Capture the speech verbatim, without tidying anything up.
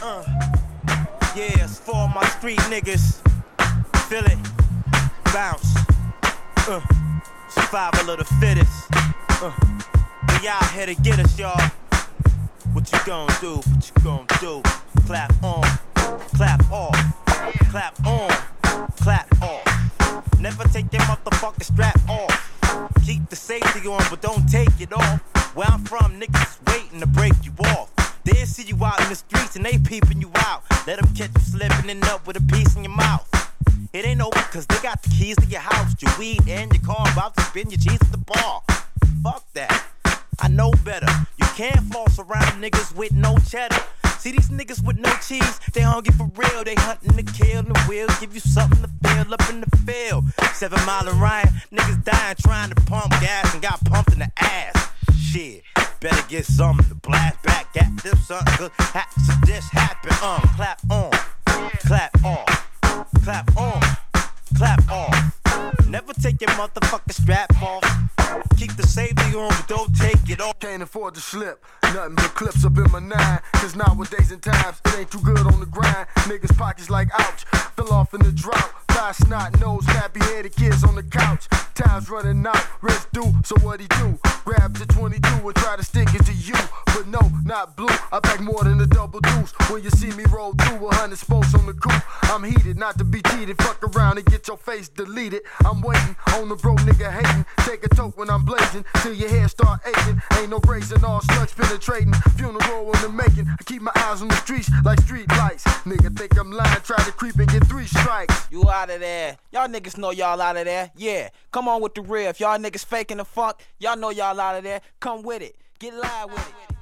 Uh, yeah, it's for my street niggas. Feel it, bounce. Uh, survival of the fittest. Uh, we out here to get us, y'all. What you gonna do? What you gonna do? Clap on, clap off, clap on, clap off. Never take your motherfucking strap off. Keep the safety on, but don't take it off. Where I'm from, niggas is waiting to break you off. They'll see you out in the streets and they peeping you out. Let them catch you slipping and up with a piece in your mouth. It ain't over cause they got the keys to your house, your weed and your car, about to spin your cheese at the bar. Fuck that, I know better. You can't floss around niggas with no cheddar. See these niggas with no cheese, they hungry for real. They hunting to kill and will give you something to feel up in the field. Seven Mile and Ryan, niggas dying trying to pump gas and got pumped in the ass. Shit, better get something to blast back at them something cause this happen. Um, clap on, clap off, clap on, clap off. Never take your motherfucking strap off. Keep the safety on, but don't take it off. Can't afford to slip, nothing but clips up in my nine. Cause nowadays in times, it ain't too good on the grind. Niggas pockets like ouch, fell off in the drought. Five snot nose, nappy headed kids on the couch. Time's running out, wrist due, so what he do? Grab the twenty-two and try to stick it to you. But no, not blue, I pack more than a double deuce. When you see me roll through a hundred spokes on the coupe, I'm heated, not to be cheated. Fuck around and get your face deleted. I'm waiting on the bro nigga hating. Take a toke when I'm blazing, till your hair start aching. Ain't no grazing, all slugs penetrating. Funeral in the making, I keep my eyes on the streets like street lights. Nigga think I'm lying, try to creep and get three strikes. You out of there. Y'all niggas know y'all out of there. Yeah, come on with the real. If y'all niggas faking the funk, y'all know y'all out of there. Come with it. Get live with it.